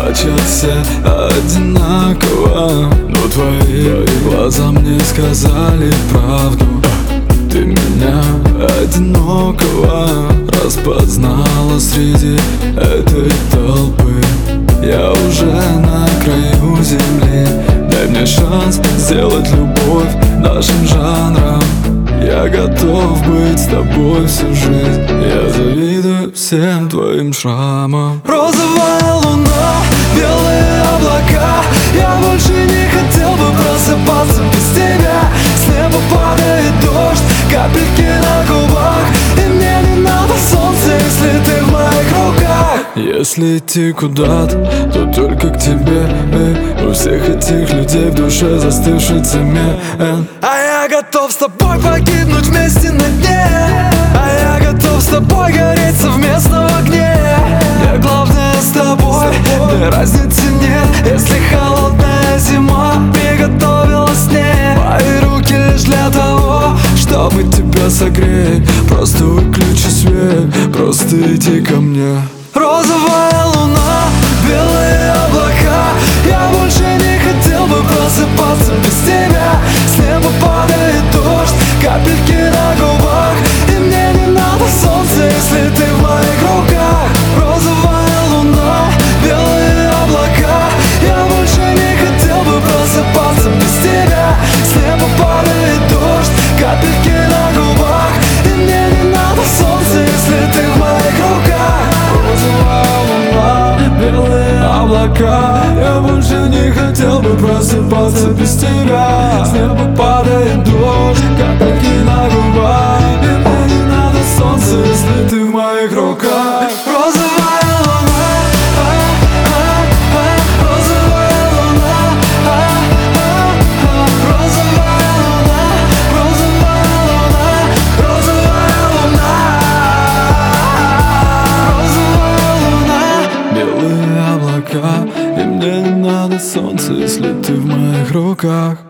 плачут все одинаково, но твои глаза мне сказали правду. Ты меня одинокого распознала среди этой толпы. Я уже на краю земли, дай мне шанс сделать любовь нашим жанром. Я готов быть с тобой всю жизнь, я завидую всем твоим шрамам. Розовая луна, белые облака, я больше не хотел бы просыпаться без тебя. С неба падает дождь, капельки на губах, и мне не надо солнце, если ты в моих руках. Если идти куда-то, то только к тебе. У всех этих людей в душе застывший цемент. А я готов с тобой погибнуть вместе на дне, а я готов с тобой гореть совместно в огне. Мне главное с тобой, мне разницы нет. Если холодная зима приготовила снег, мои руки лишь для того, чтобы тебя согреть. Просто выключи свет, просто иди ко мне. Розовая луна, белые облака, я больше не хотел бы просыпаться без тебя. С неба падает дождь, капельки на губах, и мне не надо солнце, если ты в моих руках. Розовая луна, белые облака, я больше не хотел бы просыпаться без тебя. С неба падает дождь, капельки на губах, и мне не надо солнце, если ты в моих руках. Белые облака, я больше не хотел бы просыпаться без тебя. С неба падает дождь, капельки на губах, и мне не надо солнце, если ты в моих руках. Розовая луна, розовая луна, розовая луна, розовая луна, розовая луна, розовая луна. Белые облака, и мне не надо солнце, если ты в моих руках.